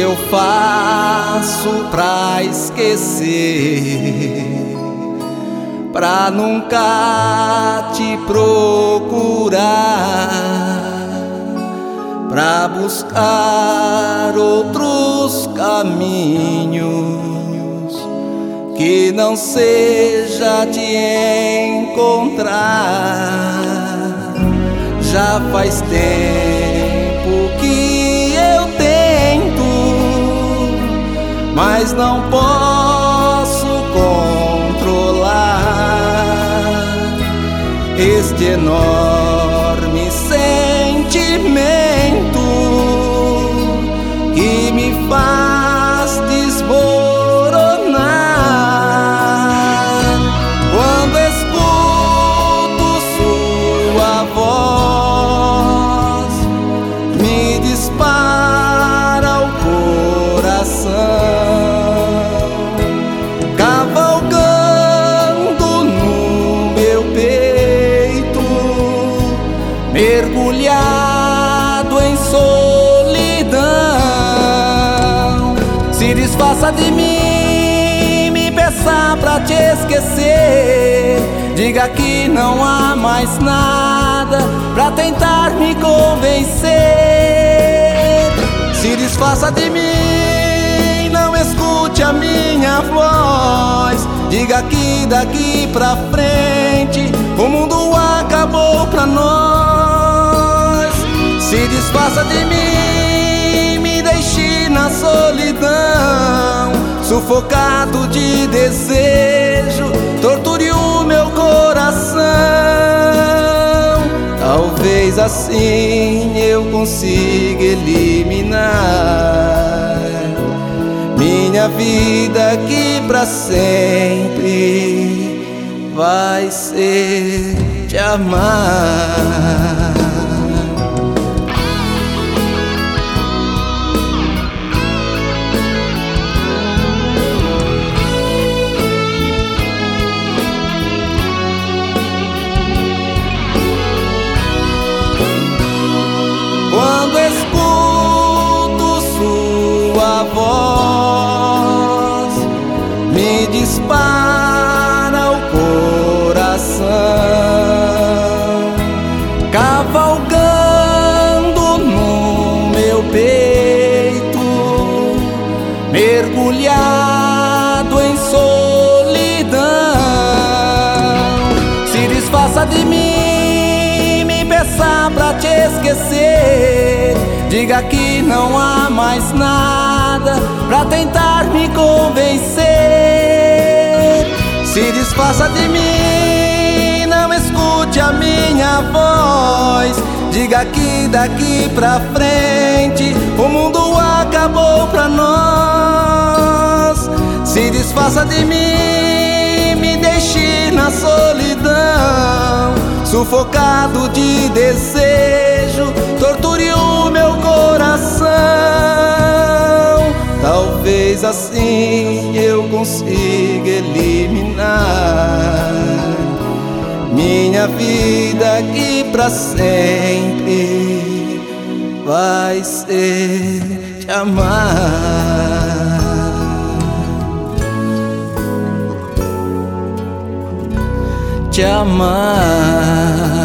eu faço pra esquecer, pra nunca te procurar, pra buscar outros caminhos que não seja te encontrar. Já faz tempo que eu tento, mas não posso controlar este enorme sentimento que me faz desmoronar. Quando escuto sua voz, me dispara o coração, cavalgando no meu peito, mergulhado em solidão. Se desfaça de mim, me peça pra te esquecer, diga que não há mais nada pra tentar me convencer. Se desfaça de mim, não escute a minha voz, diga que daqui pra frente o mundo acabou pra nós. Se desfaça de mim, me deixe na solidão, sufocado de desejo, torture o meu coração. Talvez assim eu consiga eliminar minha vida, que pra sempre vai ser te amar. Quando escuto sua voz, me dispara o coração, cavalgando no meu peito, mergulhado em solidão. Se desfaça de mim, me peça pra te esquecer, diga que não há mais nada pra tentar me convencer. Se desfaça de mim, não escute a minha voz, diga que daqui pra frente o mundo acabou pra nós. Se desfaça de mim, me deixe na solidão, sufocado de desejo, torture o meu coração. Talvez assim eu consiga eliminar minha vida, que pra sempre vai ser te amar. Te amar.